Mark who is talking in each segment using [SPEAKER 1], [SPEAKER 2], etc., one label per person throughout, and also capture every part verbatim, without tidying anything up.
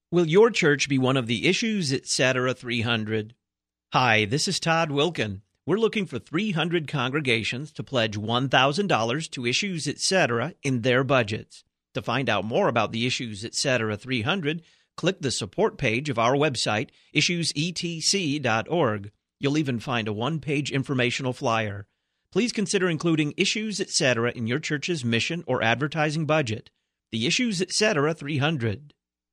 [SPEAKER 1] Will your church be one of the Issues Etc. three hundred? Hi, this is Todd Wilkin. We're looking for three hundred congregations to pledge one thousand dollars to Issues Etc. in their budgets. To find out more about the Issues Etc. three hundred, click the support page of our website, issues e t c dot org. You'll even find a one-page informational flyer. Please consider including Issues Etc. in your church's mission or advertising budget. The Issues Etc. three hundred.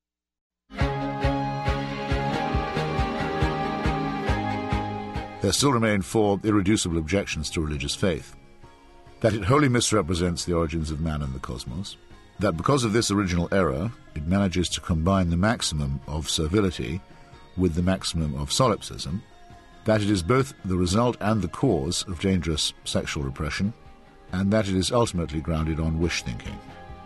[SPEAKER 2] There still remain four irreducible objections to religious faith. That it wholly misrepresents the origins of man and the cosmos, that because of this original error, it manages to combine the maximum of servility with the maximum of solipsism, that it is both the result and the cause of dangerous sexual repression, and that it is ultimately grounded on wish-thinking.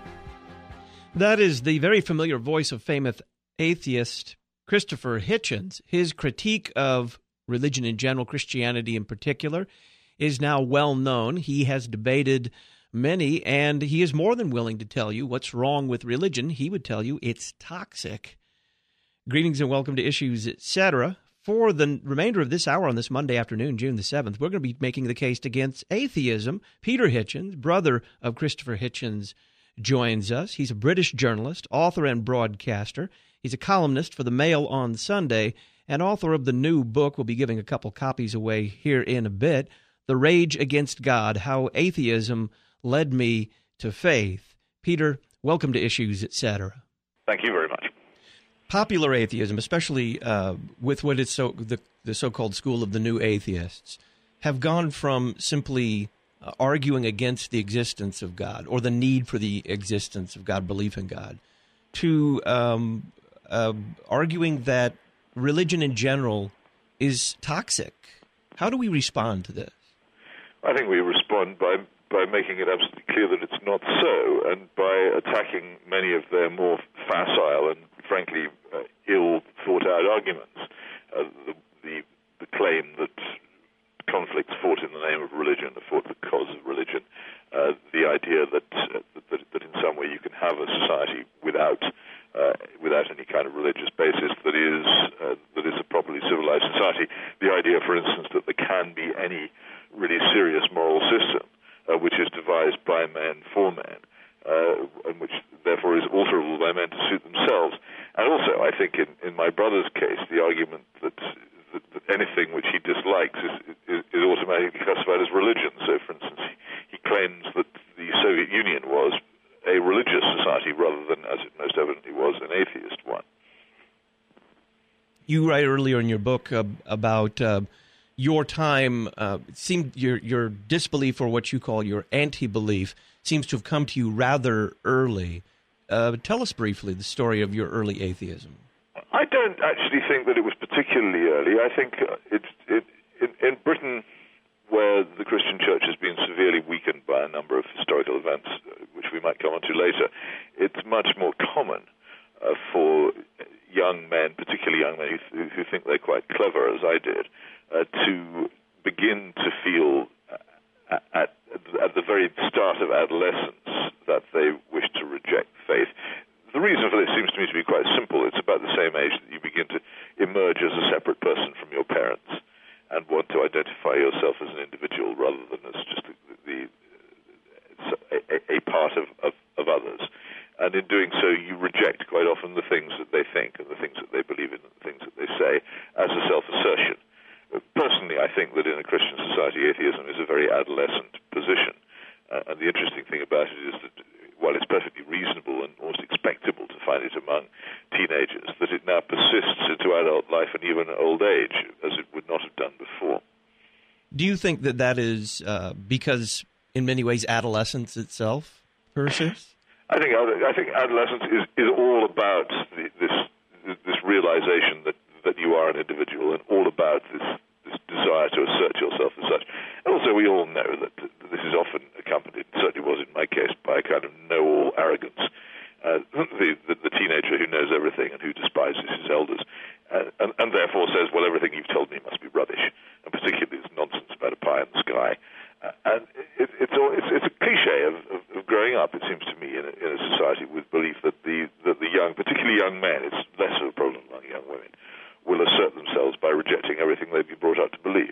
[SPEAKER 1] That is the very familiar voice of famous atheist Christopher Hitchens. His critique of religion in general, Christianity in particular, is now well known. He has debated many, and he is more than willing to tell you what's wrong with religion. He would tell you it's toxic. Greetings and welcome to Issues Etc. For the remainder of this hour on this Monday afternoon, June the seventh, we're going to be making the case against atheism. Peter Hitchens, brother of Christopher Hitchens, joins us. He's a British journalist, author, and broadcaster. He's a columnist for the Mail on Sunday, and author of the new book. We'll be giving a couple copies away here in a bit, The Rage Against God, How Atheism Led Me to Faith. Peter, welcome to Issues Etc.
[SPEAKER 3] Thank you very much.
[SPEAKER 1] Popular atheism, especially uh, with what is so the, the so-called school of the new atheists, have gone from simply uh, arguing against the existence of God or the need for the existence of God, belief in God, to um, uh, arguing that religion in general is toxic. How do we respond to this?
[SPEAKER 3] I think we respond by by making it absolutely clear that it's not so, and by attacking many of their more facile and, frankly, uh, ill-thought-out arguments. Uh, the, the, the claim that conflicts fought in the name of religion are fought because of religion. Uh, the idea that, uh, that that in some way you can have a society without uh, without any kind of religious basis that is uh, that is a properly civilized society. The idea, for instance, that there can be any really serious moral system uh, which is devised by men for men, uh, and which therefore is alterable by men to suit themselves. And also, I think in, in my brother's case, the argument that, that, that anything which he dislikes is, is, is automatically classified as religion. So, for instance, he, he claims that the Soviet Union was a religious society rather than, as it most evidently was, an atheist one.
[SPEAKER 1] You write earlier in your book uh, about uh, your time. Uh, it seemed your your disbelief, or what you call your anti-belief, seems to have come to you rather early. Uh, tell us briefly the story of your early atheism.
[SPEAKER 3] I don't actually think that it was particularly early. I think it, it, in, in Britain, where the Christian church has been severely weakened by a number of historical events, which we might come on to later, it's much more common uh, for young men, particularly young men who, who think they're quite clever, as I did, uh, to begin to feel uh, at, at the very start of adolescence that they wish to reject faith. The reason for this seems to me to be quite simple. It's about the same age that you begin to emerge as a separate person from your parents and want to identify yourself as an individual rather than as just the, the, a, a part of, of, of others. And in doing so, you reject quite often the things that they think and the things that they believe in and the things that they say as a self-assertion. Personally, I think that in a Christian society, atheism is a very adolescent position. Uh, and the interesting thing about it is that while it's perfectly reasonable and almost expectable to find it among teenagers, that it now persists into adult life and even old age, as it would not have done before.
[SPEAKER 1] Do you think that that is uh, because, in many ways, adolescence itself persists?
[SPEAKER 3] I think I think adolescence is, is all about the, this this realization that, that you are an individual and all about this, this desire to assert yourself as such. And also, we all know that this is often accompanied, certainly was in my case, by a kind of know-all arrogance. Uh, the, the, the teenager who knows everything and who despises his elders, uh, and, and therefore says, well, everything you've told me must be rubbish, and particularly this nonsense about a pie in the sky. Uh, and it, it's, all, it's it's a cliche of, of, of growing up, it seems to me, in a, in a society with belief that the that the young, particularly young men, it's less of a problem among young women, will assert themselves by rejecting everything they've been brought up to believe.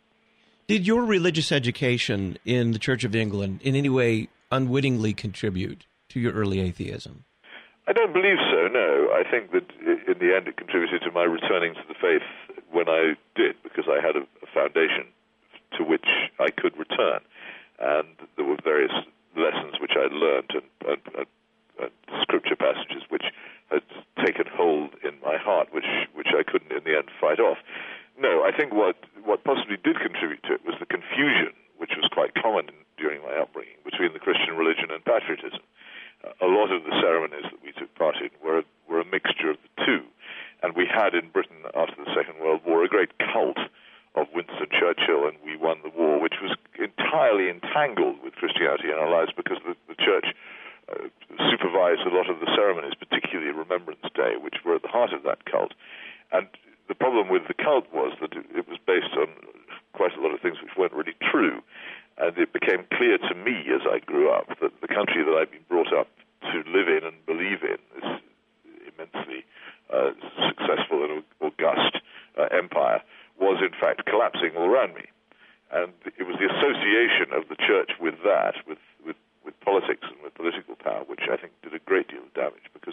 [SPEAKER 1] Did your religious education in the Church of England in any way unwittingly contribute to your early atheism?
[SPEAKER 3] I don't believe so, no. I think that in the end it contributed to my returning to the faith when I did, because I had a, a foundation to which I could return. And there were various lessons which I had learned and, and, and, and scripture passages which had taken hold in my heart, which, which I couldn't in the end fight off. No, I think what, what possibly did contribute to it was the confusion, which was quite common during my upbringing, between the Christian religion and patriotism. Uh, a lot of the ceremonies that we took part in were, were a mixture of the two. And we had in Britain, after the Second World War, a great cult of Winston Churchill and We Won the War, which was entirely entangled with Christianity in our lives because the, the Church uh, supervised a lot of the ceremonies, particularly Remembrance Day, which were at the heart of that cult. And the problem with the cult was that it, it was based on quite a lot of things which weren't really true. And it became clear to me as I grew up that the country that I'd been brought up to live in and believe in, this immensely uh, successful and august uh, empire, was in fact collapsing all around me. And it was the association of the church with that, with, with, with politics and with political power, which I think did a great deal of damage. Because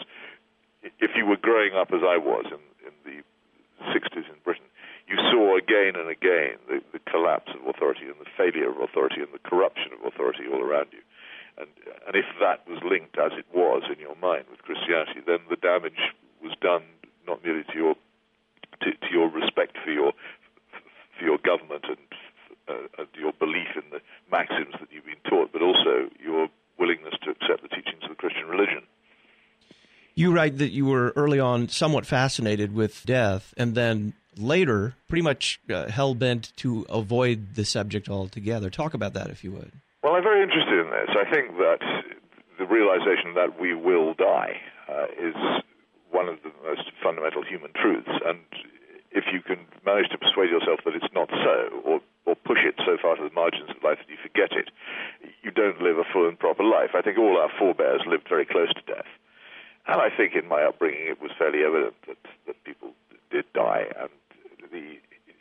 [SPEAKER 3] if you were growing up as I was in, in the sixties in Britain, you saw again and again the, the collapse of authority and the failure of authority and the corruption of authority all around you. And, and if that was linked, as it was in your mind, with Christianity, then the damage was done not merely to your to, to your respect for your for your government and, uh, and your belief in the maxims that you've been taught, but also your willingness to accept the teachings of the Christian religion.
[SPEAKER 1] You write that you were early on somewhat fascinated with death, and then later pretty much uh, hell-bent to avoid the subject altogether. Talk about that, if you would.
[SPEAKER 3] Well, I'm very interested in this. I think that the realization that we will die uh, is one of the most fundamental human truths, and if you can manage to persuade yourself that it's not so, or, or push it so far to the margins of life that you forget it, you don't live a full and proper life. I think all our forebears lived very close to death. And I think in my upbringing it was fairly evident that, that people did die, and the,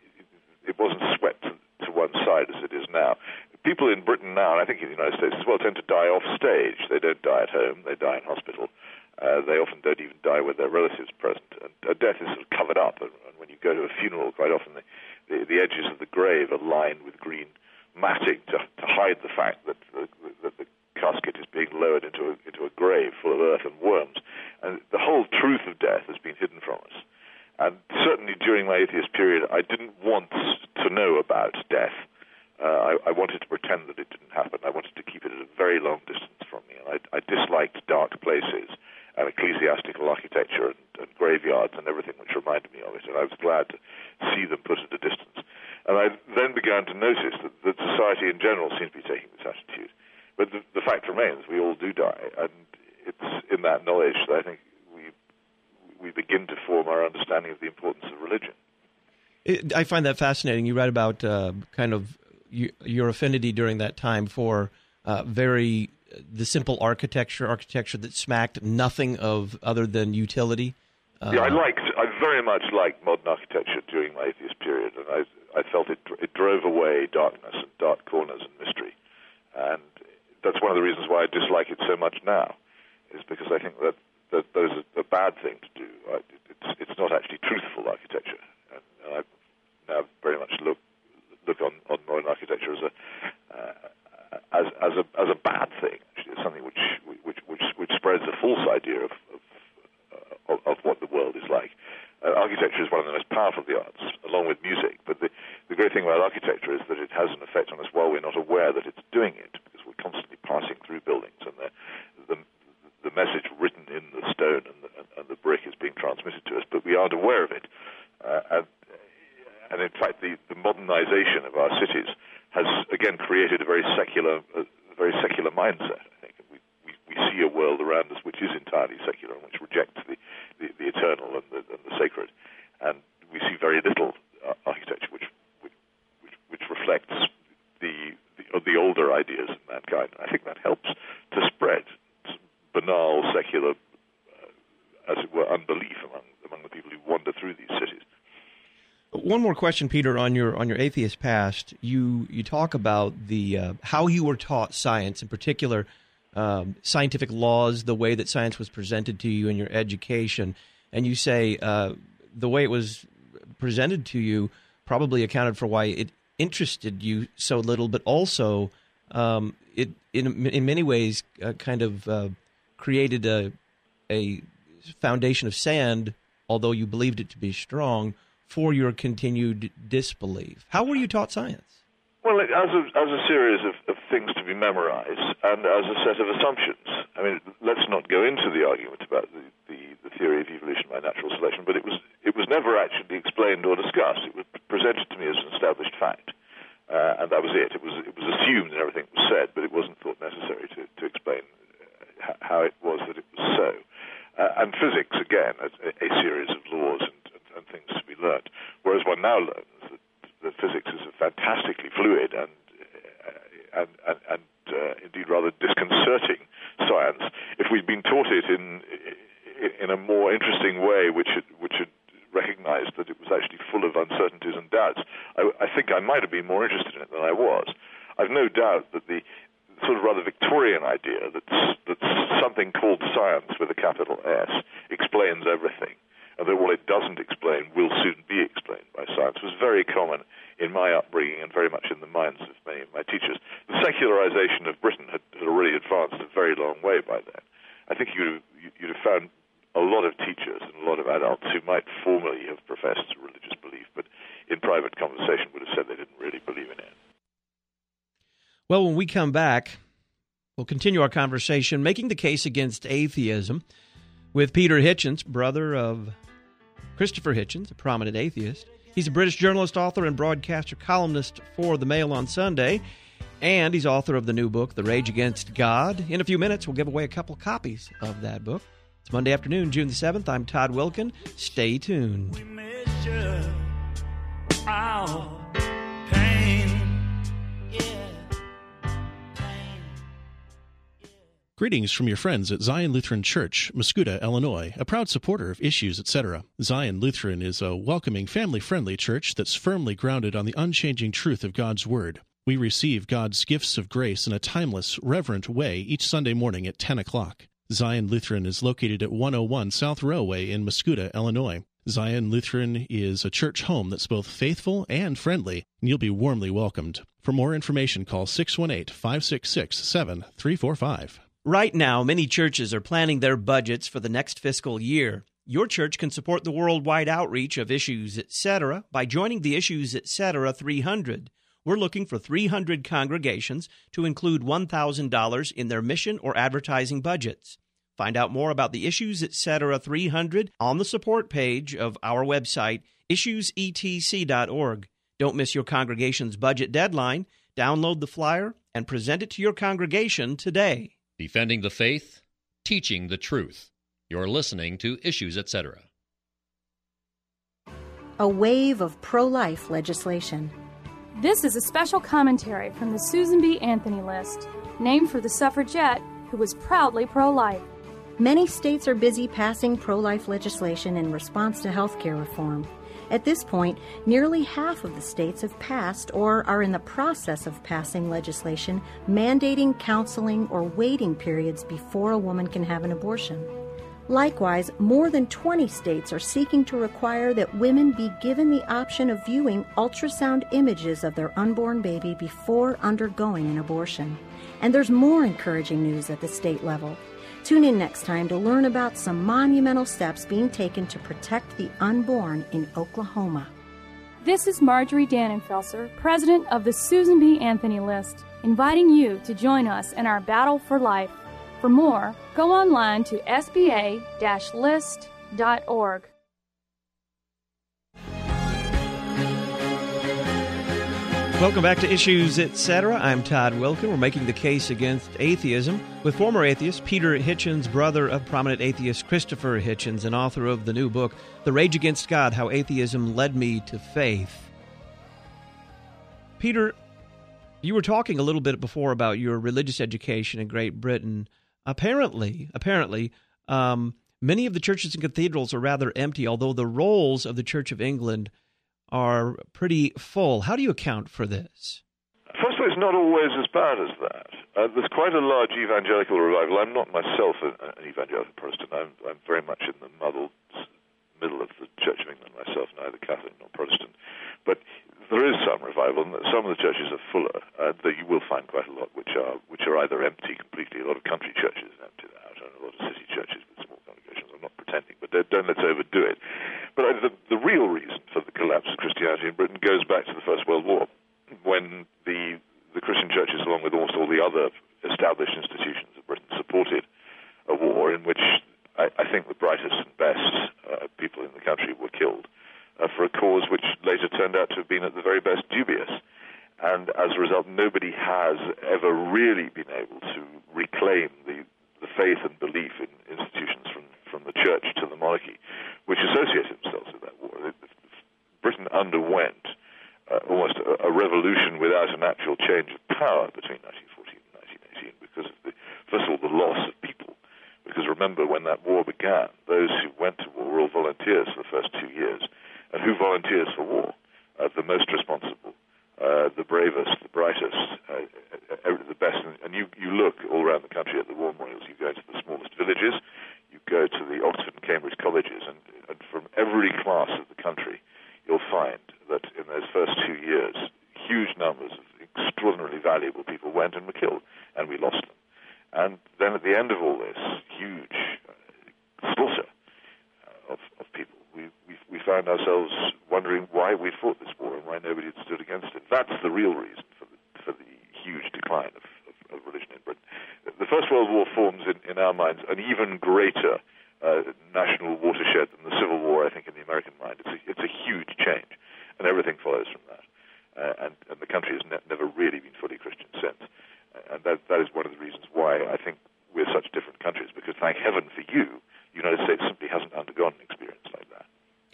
[SPEAKER 3] it wasn't swept to, to one side as it is now. People in Britain now, and I think in the United States as well, tend to die off stage. They don't die at home, they die in hospital. Uh, they often don't even die with their relatives present. And uh, death is sort of covered up, and, and when you go to a funeral, quite often the, the, the edges of the grave are lined with green matting to, to hide the fact that the, that the casket is being lowered into a, into a grave full of earth and worms. And the whole truth of death has been hidden from us. And certainly during my atheist period, I didn't want to know about death. Uh, I, I wanted to pretend that it didn't happen. I wanted to keep it at a very long distance from me. And I, I disliked dark places and ecclesiastical architecture and, and graveyards and everything which reminded me of it. And I was glad to see them put at a distance. And I then began to notice that, that society in general seemed to be taking this attitude. But the, the fact remains, we all do die. And it's in that knowledge that I think we we begin to form our understanding of the importance of religion.
[SPEAKER 1] It, I find that fascinating. You write about uh, kind of you, your affinity during that time for uh, very uh, the simple architecture, architecture that smacked nothing of other than utility. Uh,
[SPEAKER 3] yeah, I liked, I very much liked modern architecture during my atheist period, and I, I felt it, it drove away darkness and dark corners and mystery. And that's one of the reasons why I dislike it so much now, is because I think that, that that is a, a bad thing to do. I, it's, it's not actually truthful architecture. And, and I now very much look look on, on modern architecture as a uh, as as a as a bad thing. Actually, it's something which which which which spreads a false idea of of, uh, of, of what the world is like. Uh, architecture is one of the most powerful of the arts, along with music. But the the great thing about architecture is that it has an effect on us while we're not aware that it's doing it, because we're constantly passing through buildings, and the the, the message written in the stone and the, and the brick is being transmitted to us, but we aren't aware of it. Uh, and, and in fact, the, the modernization of our cities has again created a very secular, a very secular mindset. I think we, we, we see a world around us which is entirely secular and which rejects the, the, the eternal and the, and the sacred, and we see very little uh, architecture which which, which which reflects the, the the older ideas of mankind. I think that helps to spread banal, secular, uh, as it were, unbelief among
[SPEAKER 1] one more question, Peter, on your on your atheist past. You you talk about the uh, how you were taught science, in particular, um, scientific laws, the way that science was presented to you in your education, and you say uh, the way it was presented to you probably accounted for why it interested you so little, but also um, it in in many ways uh, kind of uh, created a a foundation of sand, although you believed it to be strong, for your continued disbelief. How were you taught science?
[SPEAKER 3] Well, as a, as a series of, of things to be memorized and as a set of assumptions. I mean, let's not go into the argument about the, the, the theory of evolution by natural selection, but it was it was never actually explained or discussed. It was presented to me as an established fact, uh, and that was it. It was it was assumed and everything was said, but it wasn't thought necessary to, to explain uh, how it was that it was so. Uh, and physics, again, a, a series of laws and, and, and things to be learnt, whereas one now learns that, that physics is a fantastically fluid and uh, and, and, and uh, indeed rather disconcerting science. If we'd been taught it in in a more interesting way, which had, which had recognized that it was actually full of uncertainties and doubts, I, I think I might have been more interested in it than I was. I've no doubt that the sort of rather Victorian idea that that something called science with a capital S explains everything, and that what it doesn't explain will soon be explained by science, was very common in my upbringing and very much in the minds of many of my teachers. The secularization of Britain had, had already advanced a very long way by then. I think you'd, you'd have found a lot of teachers and a lot of adults who might formally have professed a religious belief, but in private conversation would have said they didn't really believe in it.
[SPEAKER 1] Well, when we come back, we'll continue our conversation, making the case against atheism, with Peter Hitchens, brother of Christopher Hitchens, a prominent atheist. He's a British journalist, author, and broadcaster columnist for The Mail on Sunday, and he's author of the new book, The Rage Against God. In a few minutes, we'll give away a couple copies of that book. It's Monday afternoon, June the seventh. I'm Todd Wilkin. Stay tuned.
[SPEAKER 4] We measure our pain.
[SPEAKER 5] Greetings from your friends at Zion Lutheran Church, Muscuda, Illinois, a proud supporter of Issues, et cetera. Zion Lutheran is a welcoming, family-friendly church that's firmly grounded on the unchanging truth of God's Word. We receive God's gifts of grace in a timeless, reverent way each Sunday morning at ten o'clock. Zion Lutheran is located at one oh one South Railway in Muscuda, Illinois. Zion Lutheran is a church home that's both faithful and friendly, and you'll be warmly welcomed. For more information, call six one eight, five six six, seven three four five.
[SPEAKER 1] Right now, many churches are planning their budgets for the next fiscal year. Your church can support the worldwide outreach of Issues, et cetera by joining the Issues, et cetera three hundred. We're looking for three hundred congregations to include one thousand dollars in their mission or advertising budgets. Find out more about the Issues, et cetera three hundred on the support page of our website, issues e t c dot org. Don't miss your congregation's budget deadline. Download the flyer and present it to your congregation today.
[SPEAKER 6] Defending the faith, teaching the truth. You're listening to Issues, et cetera.
[SPEAKER 7] A wave of pro-life legislation.
[SPEAKER 8] This is a special commentary from the Susan B. Anthony List, named for the suffragette who was proudly pro-life.
[SPEAKER 7] Many states are busy passing pro-life legislation in response to health care reform. At this point, nearly half of the states have passed or are in the process of passing legislation mandating counseling or waiting periods before a woman can have an abortion. Likewise, more than twenty states are seeking to require that women be given the option of viewing ultrasound images of their unborn baby before undergoing an abortion. And there's more encouraging news at the state level. Tune in next time to learn about some monumental steps being taken to protect the unborn in Oklahoma.
[SPEAKER 8] This is Marjorie Dannenfelser, president of the Susan B. Anthony List, inviting you to join us in our battle for life. For more, go online to s b a dash list dot org.
[SPEAKER 1] Welcome back to Issues, et cetera. I'm Todd Wilkin. We're making the case against atheism with former atheist Peter Hitchens, brother of prominent atheist Christopher Hitchens, and author of the new book, The Rage Against God, How Atheism Led Me to Faith. Peter, you were talking a little bit before about your religious education in Great Britain. Apparently, apparently, um, many of the churches and cathedrals are rather empty, although the rolls of the Church of England are pretty full. How do you account for this?
[SPEAKER 3] First of all, it's not always as bad as that. Uh, there's quite a large evangelical revival. I'm not myself an, an evangelical Protestant. I'm, I'm very much in the muddled middle of the Church of England myself, neither Catholic nor Protestant. But there is some revival, and some of the churches are fuller. Uh, that you will find quite a lot which are which are either empty completely. A lot of country churches empty out, and a lot of city churches with small congregations. I'm not pretending, but don't, don't let's overdo it. But uh, the, the real reason for the collapse of Christianity in Britain goes back to the First World War, when the the Christian churches, along with almost all the other established institutions of Britain, supported a war in which I, I think the brightest and best uh, people in the country were killed uh, for a cause which later turned out to have been at the very best dubious. And as a result, nobody has ever really been able to reclaim the, the faith and belief in institutions from, from the church to the monarchy, which associated themselves with that war. Britain underwent uh, almost a, a revolution without an actual change of power between nineteen fourteen and nineteen eighteen because of, the, first of all, the loss of people. Because remember, when that war began, those who went to war were all volunteers for the first two years. And who volunteers for war? Uh, the most responsible, uh, the bravest, the brightest, uh, the best. And you, you look all around the country at the war memorials. You go to the smallest villages, you go to the Oxford and Cambridge colleges, and, and from every class of the country, you'll find that in those first two years, huge numbers of extraordinarily valuable people went and were killed, and we lost them. And then at the end of all this huge uh, slaughter uh, of, of people, we, we we found ourselves wondering why we fought this war and why nobody had stood against it. That's the real reason for the, for the huge decline of, of, of religion in Britain. The First World War forms in, in our minds an even greater uh, national watershed than the Civil War, I think, in the American mind. It's a, it's a huge change, and everything follows from that. Uh, and, and the country has ne- never really been fully Christian since. And that, that is one of the reasons why I think we're such different countries, because thank heaven for you, the United States simply hasn't undergone an experience like that.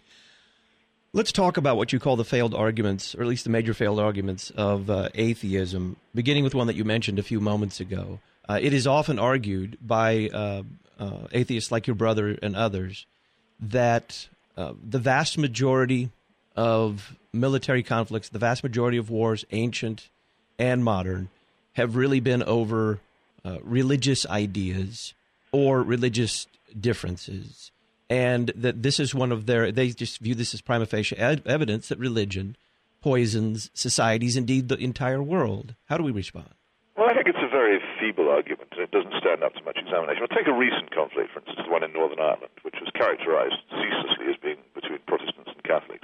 [SPEAKER 1] Let's talk about what you call the failed arguments, or at least the major failed arguments of uh, atheism, beginning with one that you mentioned a few moments ago. Uh, it is often argued by uh, uh, atheists like your brother and others that uh, the vast majority of military conflicts, the vast majority of wars, ancient and modern, have really been over uh, religious ideas or religious differences, and that this is one of their, they just view this as prima facie ed- evidence that religion poisons societies, indeed the entire world. How do we respond?
[SPEAKER 3] Well, I think it's a very feeble argument, and it doesn't stand up to much examination. I'll take a recent conflict, for instance, the one in Northern Ireland, which was characterized ceaselessly as being between Protestants and Catholics.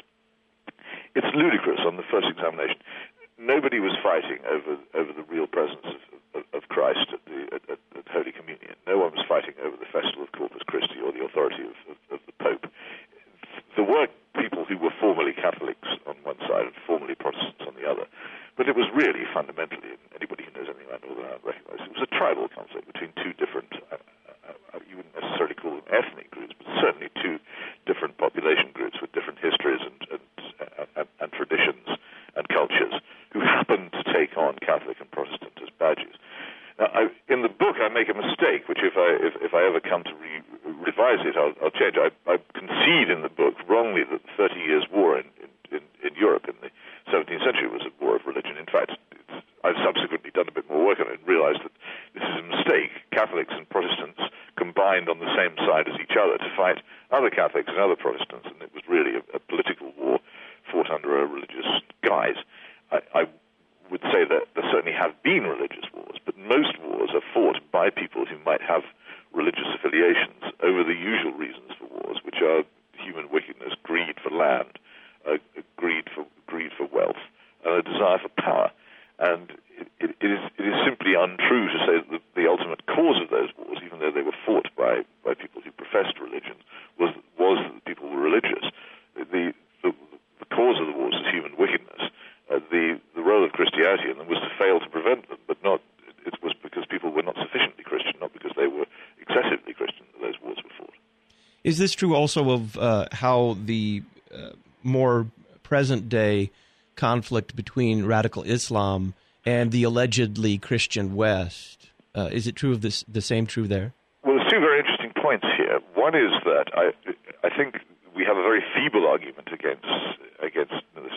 [SPEAKER 3] It's ludicrous on the first examination. Nobody was fighting over over the real presence of, of, of Christ at the at, at, at Holy Communion. No one was fighting over the festival of Corpus Christi or the authority of, of, of the Pope. There were people who were formerly Catholics on one side and formerly Protestants on the other, but it was really fundamentally, and anybody who knows anything about Northern Ireland recognizes, it was a tribal conflict between two different, uh, uh, you wouldn't necessarily call them ethnic groups, but certainly two different population groups with different histories and and, and, and traditions and cultures, who happened to take on Catholic and Protestant as badges. Now, I, in the book, I make a mistake, which if I if, if I ever come to re- revise it, I'll, I'll change. I, I concede in the book wrongly that the Thirty Years' War in, in, in Europe in the seventeenth century was a war of religion. In fact, it's, I've subsequently done a bit more work on it and realized that this is a mistake. Catholics and Protestants combined on the same side as each other to fight other Catholics and other Protestants, and it was really a, a political war fought under a religious guise. I, I would say that there certainly have been religious wars, but most wars are fought by people who might have religious affiliations over the usual reasons for wars, which are human wickedness, greed for land, uh, greed for greed for wealth, and a desire for power. And it, it, it is it is simply untrue to say that the, the ultimate cause of those wars, even though they were fought by, by people who professed religion, was was that people were religious. The the, the cause of the wars is human wickedness. Uh, the the role of Christianity in them was to fail to prevent them, but not it was because people were not sufficiently Christian, not because they were excessively Christian that those wars were fought.
[SPEAKER 1] Is this true also of uh, how the uh, more present-day conflict between radical Islam and the allegedly Christian West? Uh, is it true of this? The same true there?
[SPEAKER 3] Well, there's two very interesting points here. One is that I I think we have a very feeble argument against against the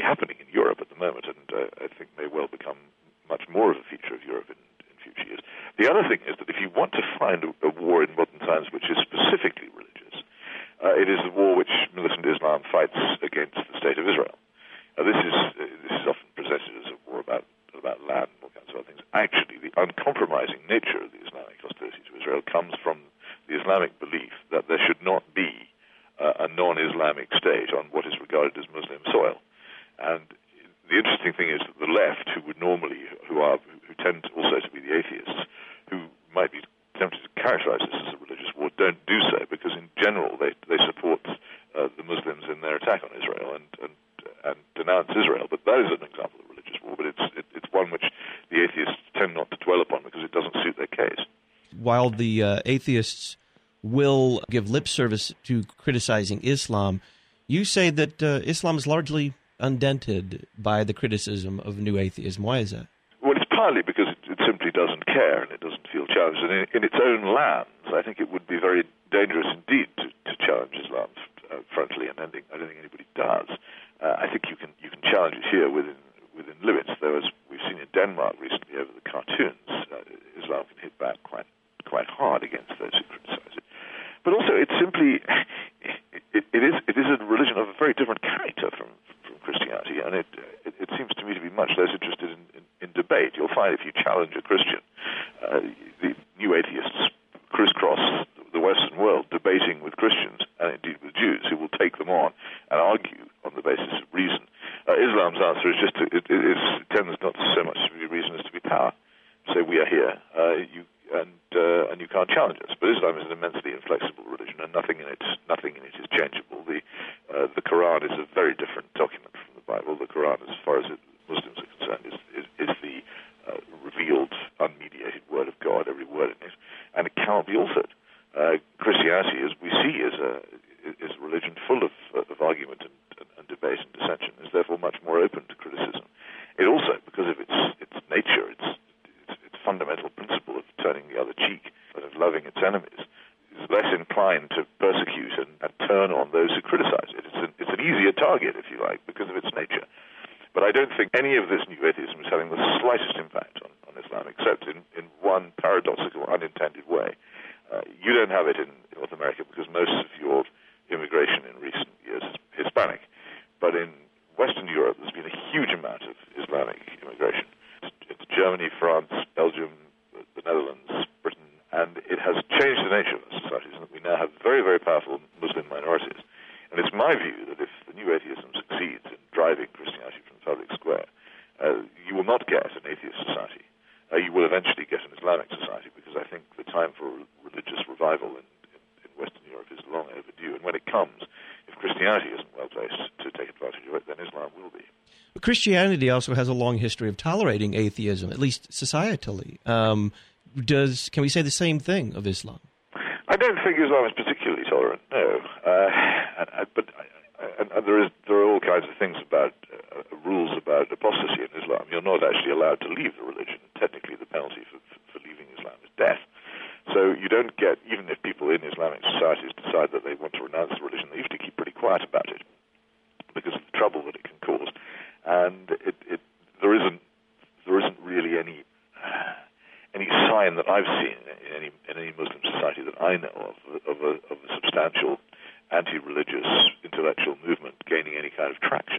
[SPEAKER 3] happening in Europe at the moment, and uh, I think may well become much more of a feature of Europe in, in future years. The other thing is that if you want to find a, a war in modern times which is specifically religious, uh, it is the war which militant Islam fights against the State of Israel. Uh, this is uh, this is often presented as a war about about land and all kinds of other things. Actually, the uncompromising nature of the Islamic hostility to Israel comes from the Islamic belief that there should not be uh, a non-Islamic state on what is regarded as Muslim soil. And the interesting thing is that the left, who would normally, who are, who tend also to be the atheists, who might be tempted to characterize this as a religious war, don't do so because in general they they support uh, the Muslims in their attack on Israel and, and and denounce Israel. But that is an example of religious war, but it's it, it's one which the atheists tend not to dwell upon because it doesn't suit their case.
[SPEAKER 1] While the uh, atheists will give lip service to criticizing Islam, you say that uh, Islam is largely undented by the criticism of new atheism. Why is that?
[SPEAKER 3] Well, it's partly because it, it simply doesn't care and it doesn't feel challenged. And in, in its own lands, I think it would be very dangerous indeed to, to challenge Islam uh, frontally, and I, think, I don't think anybody does. Uh, I think you can you can challenge it here within within limits. Though, as we've seen in Denmark recently over the cartoons, uh, Islam can hit back quite quite hard against those who criticize it. But also, it's simply it, it, it is it is a religion of a very different character from from Christianity, and it it, it seems to me to be much less interested in, in, in debate. You'll find if you challenge a Christian, uh, the new atheists crisscross the Western world debating with Christians and indeed with Jews who will take them on and argue on the basis of reason. Uh, Islam's answer is just to, it, it, is, it tends not so much to be reason as to be power. Say we are here, uh, you and uh, and you can't challenge us. But Islam is an immensely inflexible religion, and nothing in it nothing in it is changeable. The uh, the Quran is a very different document from the Bible. The Quran, as far as it, Muslims are concerned, is is, is the uh, revealed, unmediated word of God. Every word in it, and it cannot be altered. Uh, Christianity, as we see, is a is a religion full of, of argument and, and, and debate and dissension. Is therefore much more open to criticism. It also, because of its its nature, its its, its fundamental principle of turning the other cheek and of loving its enemies, is less inclined to persecute and, and turn on those who criticize it. It's an, it's an easier target, if you like, because of its nature. But I don't think any of this new atheism is having the slightest impact on, on Islam, except in, in one paradoxical, unintended way. Uh, you don't have it in North America because most of your immigration in recent years is Hispanic. But in Western Europe, there's been a huge amount of Islamic immigration into Germany, France, Belgium, the Netherlands, Britain, and it has changed the nature of our societies, and we now have very, very powerful Muslim minorities. And it's my view that if the new atheism succeeds in driving Christianity from the public square, uh, you will not get an atheist society. Uh, you will eventually get an Islamic society, because I think the time for religious revival in, in, in Western Europe is long overdue. And when it comes, if Christianity isn't well placed to take advantage of it, then Islam will be.
[SPEAKER 1] Christianity also has a long history of tolerating atheism, at least societally. Um, does can we say the same thing of Islam?
[SPEAKER 3] I don't think Islam is particularly tolerant, no. Uh, and, and, but and, and there is there are all kinds of things about uh, rules about apostasy in Islam. You're not actually allowed to leave the religion. Technically, the penalty for, for leaving Islam is death. So you don't get, even if people in Islamic societies decide that they want to renounce the religion, they usually keep pretty quiet about it because of the trouble that it can cause. And it, it, there isn't there isn't really any uh, any sign that I've seen in any in any Muslim society that I know of of a, of a substantial anti-religious intellectual movement gaining any kind of traction.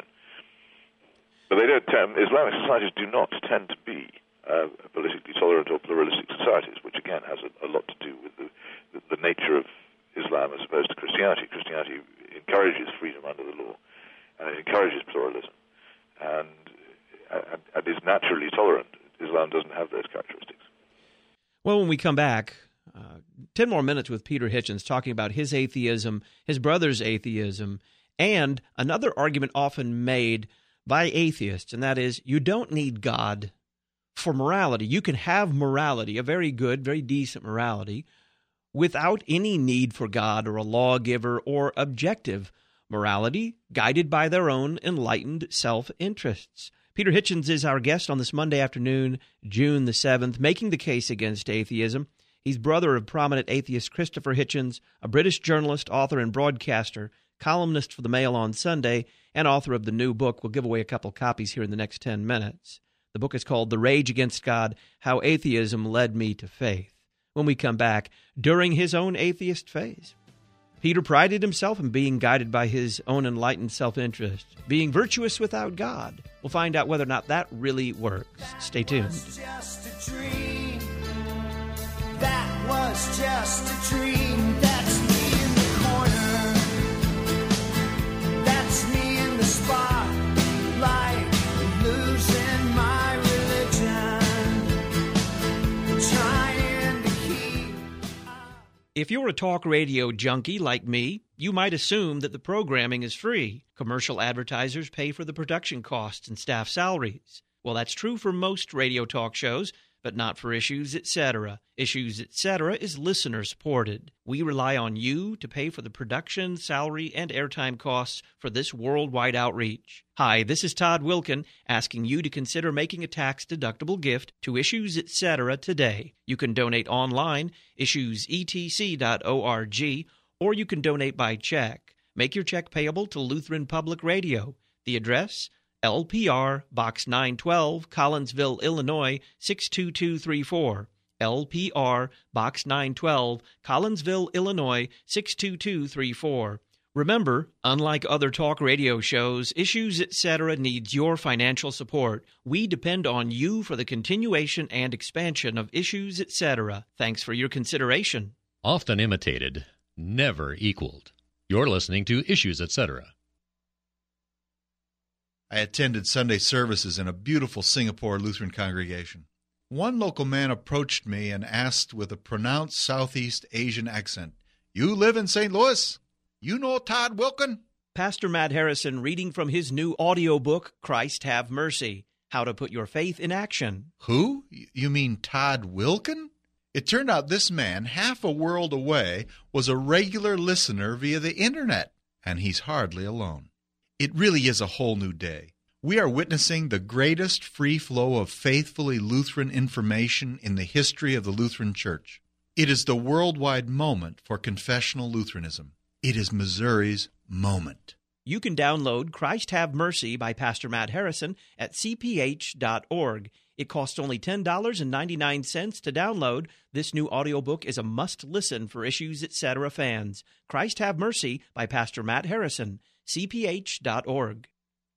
[SPEAKER 3] But they don't tend, Islamic societies do not tend to be uh, politically tolerant or pluralistic societies, which again has a, a lot to do with the, the, the nature of Islam as opposed to Christianity. Christianity encourages freedom under the law, and it encourages pluralism, and, and, and is naturally tolerant. Islam doesn't have those characteristics.
[SPEAKER 1] Well, when we come back, uh, ten more minutes with Peter Hitchens talking about his atheism, his brother's atheism, and another argument often made by atheists, and that is you don't need God for morality. You can have morality, a very good, very decent morality, without any need for God or a lawgiver or objective morality guided by their own enlightened self-interests. Peter Hitchens is our guest on this Monday afternoon, June the seventh, making the case against atheism. He's brother of prominent atheist Christopher Hitchens, a British journalist, author, and broadcaster, columnist for the Mail on Sunday, and author of the new book. We'll give away a couple copies here in the next ten minutes. The book is called The Rage Against God, How Atheism Led Me to Faith. When we come back, during his own atheist phase, Peter prided himself in being guided by his own enlightened self-interest, being virtuous without God. We'll find out whether or not that really works. Stay tuned.
[SPEAKER 4] That was just a dream. That was just a dream. That's me in the corner. That's me in the spotlight, losing my religion, trying to keep.
[SPEAKER 1] If you're a talk radio junkie like me, you might assume that the programming is free. Commercial advertisers pay for the production costs and staff salaries. Well, that's true for most radio talk shows, but not for Issues, et cetera. Issues, et cetera is listener-supported. We rely on you to pay for the production, salary, and airtime costs for this worldwide outreach. Hi, this is Todd Wilkin, asking you to consider making a tax-deductible gift to Issues, et cetera today. You can donate online, issues e t c dot org, or you can donate by check. Make your check payable to Lutheran Public Radio. The address, L P R, Box nine twelve, Collinsville, Illinois, six two two three four. L P R, Box nine twelve, Collinsville, Illinois, six two two three four. Remember, unlike other talk radio shows, Issues, et cetera needs your financial support. We depend on you for the continuation and expansion of Issues, et cetera. Thanks for your consideration.
[SPEAKER 6] Often imitated, never equaled. You're listening to Issues, et cetera.
[SPEAKER 9] I attended Sunday services in a beautiful Singapore Lutheran congregation. One local man approached me and asked with a pronounced Southeast Asian accent, "You live in Saint Louis? You know Todd Wilkin?"
[SPEAKER 1] Pastor Matt Harrison reading from his new audiobook, Christ Have Mercy, How to Put Your Faith in Action.
[SPEAKER 9] Who? You mean Todd Wilkin? It turned out this man, half a world away, was a regular listener via the internet, and he's hardly alone. It really is a whole new day. We are witnessing the greatest free flow of faithfully Lutheran information in the history of the Lutheran Church. It is the worldwide moment for confessional Lutheranism. It is Missouri's moment.
[SPEAKER 1] You can download Christ Have Mercy by Pastor Matt Harrison at c p h dot org. It costs only ten dollars and ninety-nine cents to download. This new audiobook is a must-listen for Issues, et cetera fans. Christ Have Mercy by Pastor Matt Harrison, c p h dot org.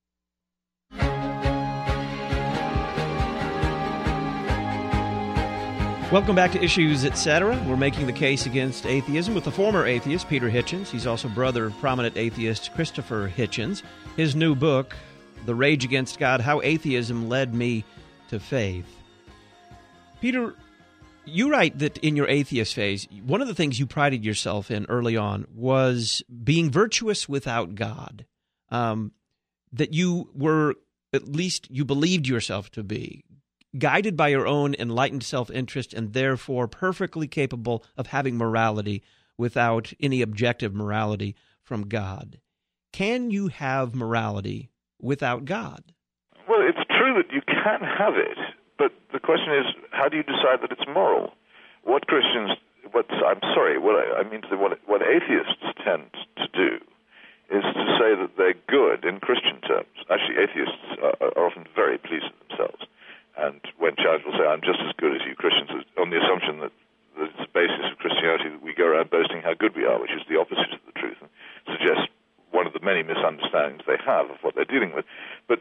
[SPEAKER 1] Welcome back to Issues, et cetera. We're making the case against atheism with the former atheist, Peter Hitchens. He's also brother of prominent atheist Christopher Hitchens. His new book, The Rage Against God, How Atheism Led Me to Faith. Peter, you write that in your atheist phase, one of the things you prided yourself in early on was being virtuous without God, um, that you were, at least you believed yourself to be, guided by your own enlightened self-interest and therefore perfectly capable of having morality without any objective morality from God. Can you have morality without God?
[SPEAKER 3] Well, it's true that you can have it, but the question is, how do you decide that it's moral? What Christians, what I'm sorry, what I, I mean to say, what, what atheists tend to do is to say that they're good in Christian terms. Actually, atheists are, are often very pleased with themselves. And when challenged will say, I'm just as good as you Christians, on the assumption that, that it's the basis of Christianity that we go around boasting how good we are, which is the opposite of the truth, and suggests one of the many misunderstandings they have of what they're dealing with. But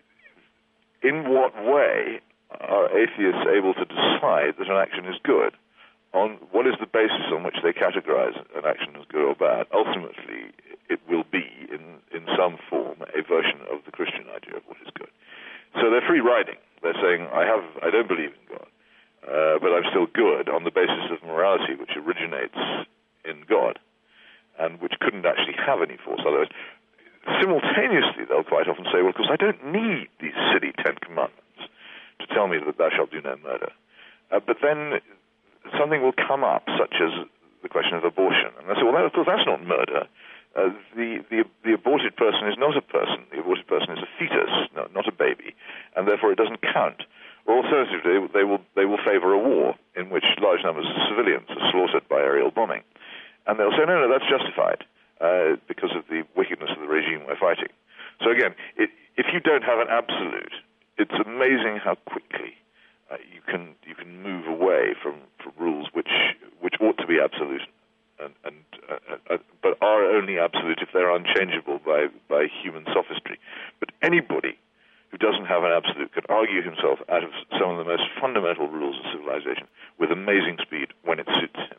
[SPEAKER 3] in what way are atheists able to decide that an action is good? On what is the basis on which they categorize an action as good or bad? Ultimately, it will be, in, in some form, a version of the Christian idea of what is good. So they're free riding. They're saying, I have, I don't believe in God, uh, but I'm still good on the basis of morality which originates in God and which couldn't actually have any force otherwise. Simultaneously, they'll quite often say, well, because I don't need these silly Ten Commandments to tell me that thou shalt do no murder. Uh, but then something will come up, such as the question of abortion. And they say, well, of course, that's not murder. Uh, the, the the aborted person is not a person. The aborted person is a fetus, no, not a baby, and therefore it doesn't count. Or alternatively, they will they will favor a war in which large numbers of civilians are slaughtered by aerial bombing, and they'll say, no, no, that's justified uh, because of the wickedness of the regime we're fighting. So again, it, if you don't have an absolute, it's amazing how quickly uh, you can you can move away from, from rules which which ought to be absolute, and, and uh, uh, but are only absolute if they're unchangeable by, by human sophistry. But anybody who doesn't have an absolute can argue himself out of some of the most fundamental rules of civilization with amazing speed when it suits him.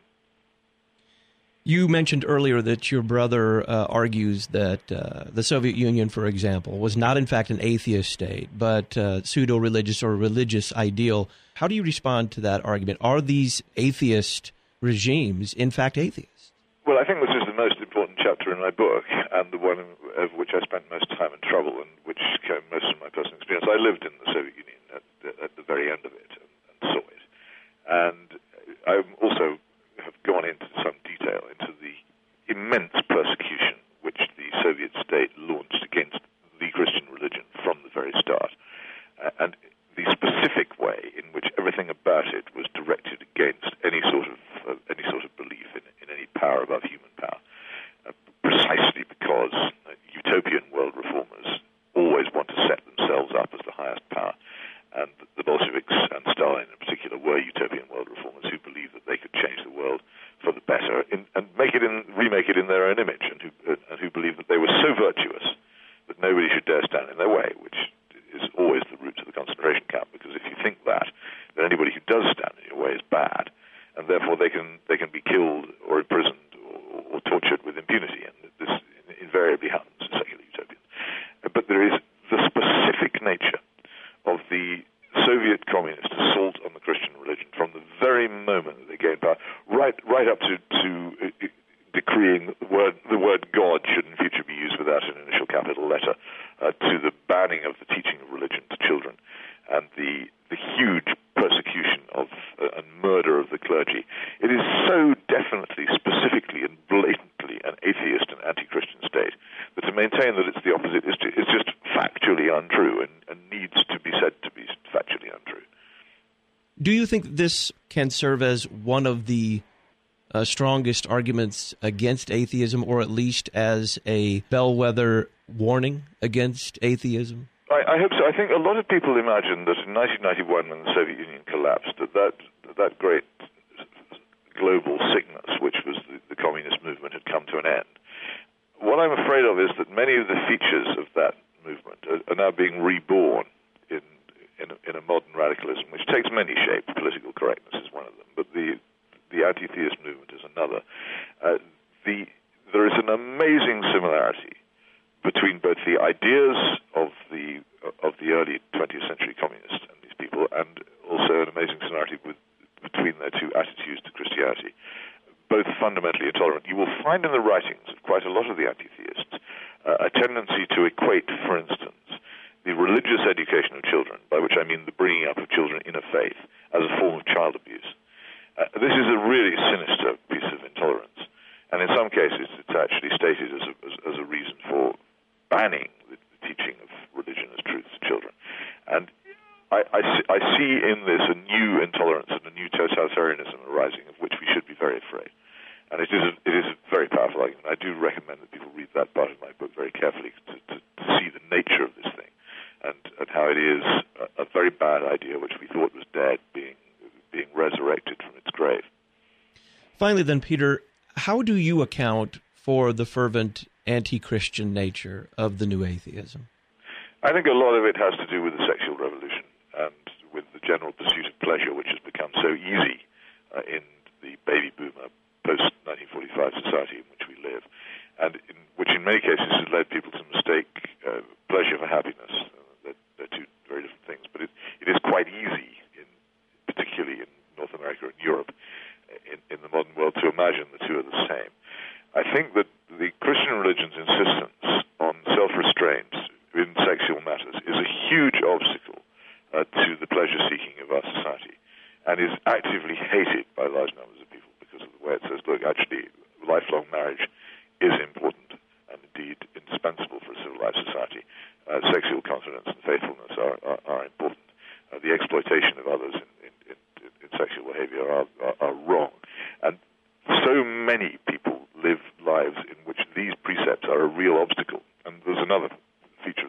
[SPEAKER 1] You mentioned earlier that your brother uh, argues that uh, the Soviet Union, for example, was not in fact an atheist state, but uh, pseudo-religious or religious ideal. How do you respond to that argument? Are these atheist regimes in fact atheists?
[SPEAKER 3] Well, I think this is the most important chapter in my book, and the one of which I spent most time and trouble, and which came most of my personal experience. I lived in the Soviet Union at the, at the very end of it and, and saw it. And I also have gone into some detail into the immense persecution which the Soviet state launched against the Christian religion from the very start, uh, and the specific way in which everything about it was directed against any sort of uh, any sort of belief in, in any power above human power, uh, precisely because uh, utopian world reformers always want to set themselves up as the highest power, and the Bolsheviks and Stalin in particular were utopian world reformers who believed that they could change the world for the better in, and make it in, remake it in their own image, and who, uh, and who believed that they were so virtuous that nobody should dare stand in their way, which is always the route to the concentration camp, because if you think that, then anybody who does stand in your way is bad, and therefore they can they can be killed or imprisoned or, or tortured with impunity, and this invariably happens in secular utopians. But there is the specific nature of the Soviet communist assault on the Christian religion from the very moment that they gained power, right right up to, to uh, decreeing the word the word God should in future be used without an initial capital letter, uh, to the banning of the teaching of religion to children, and the the huge persecution of uh, and murder of the clergy. It is so definitely, specifically, and blatantly an atheist and anti-Christian state that to maintain that it's the opposite is, to, is just factually untrue and, and needs to be said to be factually untrue.
[SPEAKER 1] Do you think this can serve as one of the uh, strongest arguments against atheism, or at least as a bellwether warning against atheism?
[SPEAKER 3] I, I hope so. I think a lot of people imagine that in nineteen ninety-one, when the Soviet Union collapsed, that that, that great global sickness, which was the, the communist movement, had come to an end. What I'm afraid of is that many of the features of that movement are, are now being reborn in, in, a, in a modern radicalism, which takes many shapes. Political correctness is one of them, but the the anti-theist movement is another. Uh, the there is an amazing similarity between both the ideas of the of the early twentieth century communists and these people, and also an amazing similarity with, between their two attitudes to Christianity, both fundamentally intolerant. You will find in the writings of quite a lot of the anti-theists uh, a tendency to equate, for instance, the religious education of children, by which I mean the bringing up of children in a faith, as a form of child abuse. Uh, this is a really sinister piece of intolerance, and in some cases it's actually stated as a, as, as a reason for banning the, the teaching of religion as truth to children. And I, I, see, I see in this a new intolerance and a new totalitarianism arising, of which we should be very afraid. And it is a, it is a very powerful argument. I do recommend that people read that part of my book very carefully to, to, to see the nature of this thing, and, and how it is a, a very bad idea, which we thought was dead, being being resurrected from its grave.
[SPEAKER 1] Finally then, Peter, how do you account for the fervent anti-Christian nature of the new atheism?
[SPEAKER 3] I think a lot of it has to do with the sexual revolution and with the general pursuit of pleasure, which has become so easy uh, in the baby boomer post nineteen forty-five society in which we live, and in, which in many cases has led people to mistake uh, pleasure for happiness. Uh, they're, they're two very different things, but it, it is quite easy, in, particularly in North America and Europe, in, in the modern world, to imagine the two are the same. I think that the Christian religion's insistence on self-restraint in sexual matters is a huge obstacle uh, to the pleasure-seeking of our society, and is actively hated by large numbers of people because of the way it says, look, actually, lifelong marriage is important and indeed indispensable for a civilized society. Uh, sexual continence and faithfulness are, are, are important. Uh, the exploitation of others in, in, in, in sexual behavior are, are, are wrong. And so many people live lives in which these precepts are a real obstacle. And there's another feature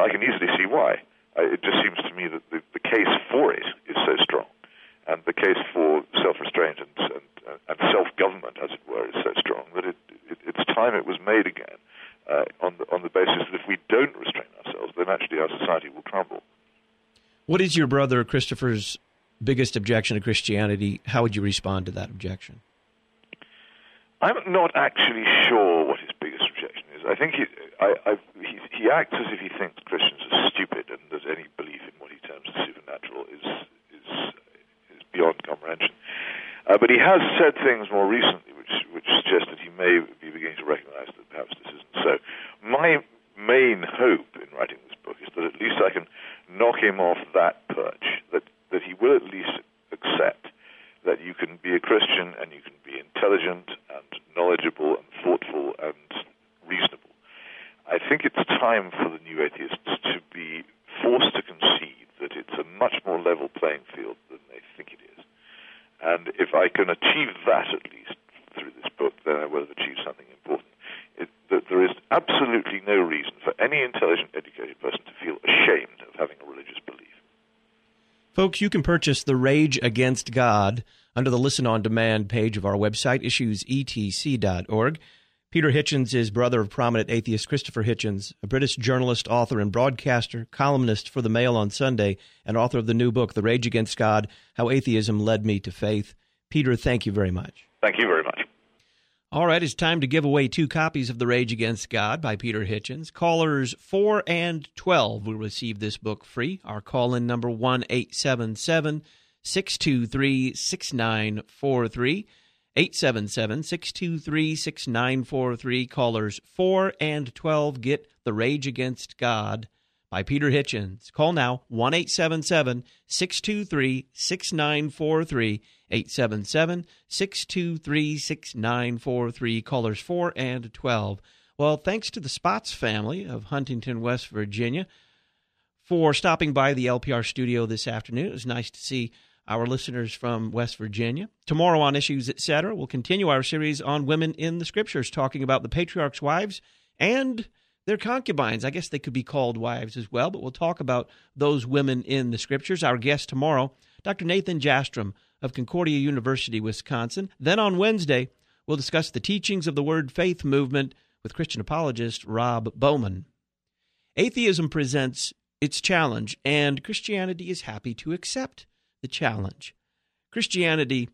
[SPEAKER 3] I can easily see why. Uh, it just seems to me that the, the case for it is so strong, and the case for self-restraint and, and, and self-government, as it were, is so strong that it, it, it's time it was made again uh, on, the, on the basis that if we don't restrain ourselves, then actually our society will crumble.
[SPEAKER 1] What is your brother Christopher's biggest objection to Christianity? How would you respond to that objection?
[SPEAKER 3] I'm not actually sure what his biggest objection is. I think he, I, I, he, he acts as if he thinks Christians are stupid and that any belief in what he terms the supernatural is is, is beyond comprehension. Uh, but he has said things more recently which, which suggest that he may be beginning to recognize that perhaps this isn't so. My main hope in writing this book is that at least I can knock him off that perch, that, that he will at least accept that you can be a Christian and you can be intelligent and knowledgeable and thoughtful and reasonable. I think it's time for the new atheists to be forced to concede that it's a much more level playing field than they think it is. And if I can achieve that at least through this book, then I will have achieved something important. It, that there is absolutely no reason for any intelligent, educated person to feel ashamed of having a religious belief.
[SPEAKER 1] Folks, you can purchase The Rage Against God under the Listen on Demand page of our website, issues e t c dot org. Peter Hitchens is brother of prominent atheist Christopher Hitchens, a British journalist, author, and broadcaster, columnist for the Mail on Sunday, and author of the new book, The Rage Against God, How Atheism Led Me to Faith. Peter, thank you very much.
[SPEAKER 3] Thank you very much.
[SPEAKER 1] All right, it's time to give away two copies of The Rage Against God by Peter Hitchens. Callers four and twelve will receive this book free. Our call-in number one eight seven seven, six two three, six nine four three. eight seven seven, six two three, six nine four three. Callers four and twelve get The Rage Against God by Peter Hitchens. Call now, one eight seven seven, six two three, six nine four three. eight seven seven, six two three, six nine four three, callers four and twelve. Well, thanks to the Spots family of Huntington, West Virginia, for stopping by the L P R studio this afternoon. It was nice to see our listeners from West Virginia. Tomorrow on Issues, et cetera, we'll continue our series on women in the Scriptures, talking about the patriarchs' wives and their concubines. I guess they could be called wives as well, but we'll talk about those women in the Scriptures. Our guest tomorrow, Doctor Nathan Jastrom of Concordia University, Wisconsin. Then on Wednesday, we'll discuss the teachings of the Word Faith movement with Christian apologist Rob Bowman. Atheism presents its challenge, and Christianity is happy to accept the challenge. Christianity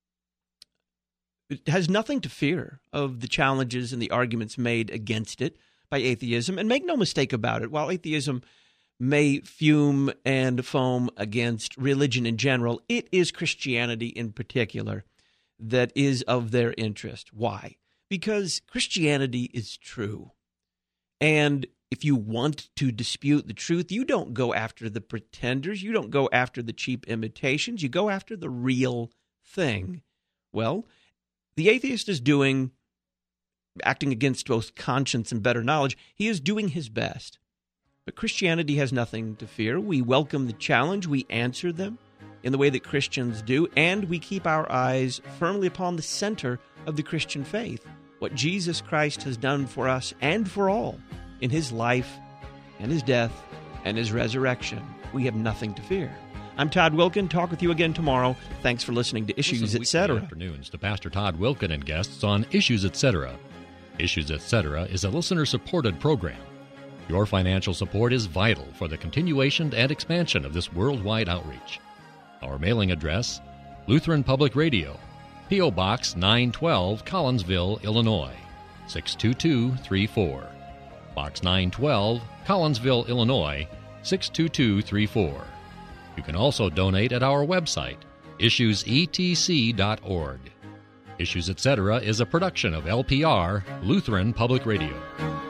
[SPEAKER 1] has nothing to fear of the challenges and the arguments made against it by atheism. And make no mistake about it, while atheism may fume and foam against religion in general, it is Christianity in particular that is of their interest. Why? Because Christianity is true. And if you want to dispute the truth, you don't go after the pretenders. You don't go after the cheap imitations. You go after the real thing. Well, the atheist is doing, acting against both conscience and better knowledge, he is doing his best. But Christianity has nothing to fear. We welcome the challenge. We answer them in the way that Christians do, and we keep our eyes firmly upon the center of the Christian faith, what Jesus Christ has done for us and for all in his life and his death and his resurrection. We have nothing to fear. I'm Todd Wilkin. Talk with you again tomorrow. Thanks for listening to Issues, et cetera.
[SPEAKER 6] Afternoons to Pastor Todd Wilkin and guests on Issues, et cetera. Issues, et cetera is a listener-supported program. Your financial support is vital for the continuation and expansion of this worldwide outreach. Our mailing address, Lutheran Public Radio, P O. Box nine twelve, Collinsville, Illinois, six two two three four. Box nine twelve, Collinsville, Illinois, six two two three four. You can also donate at our website, issues e t c dot org. Issues, et cetera is a production of L P R, Lutheran Public Radio.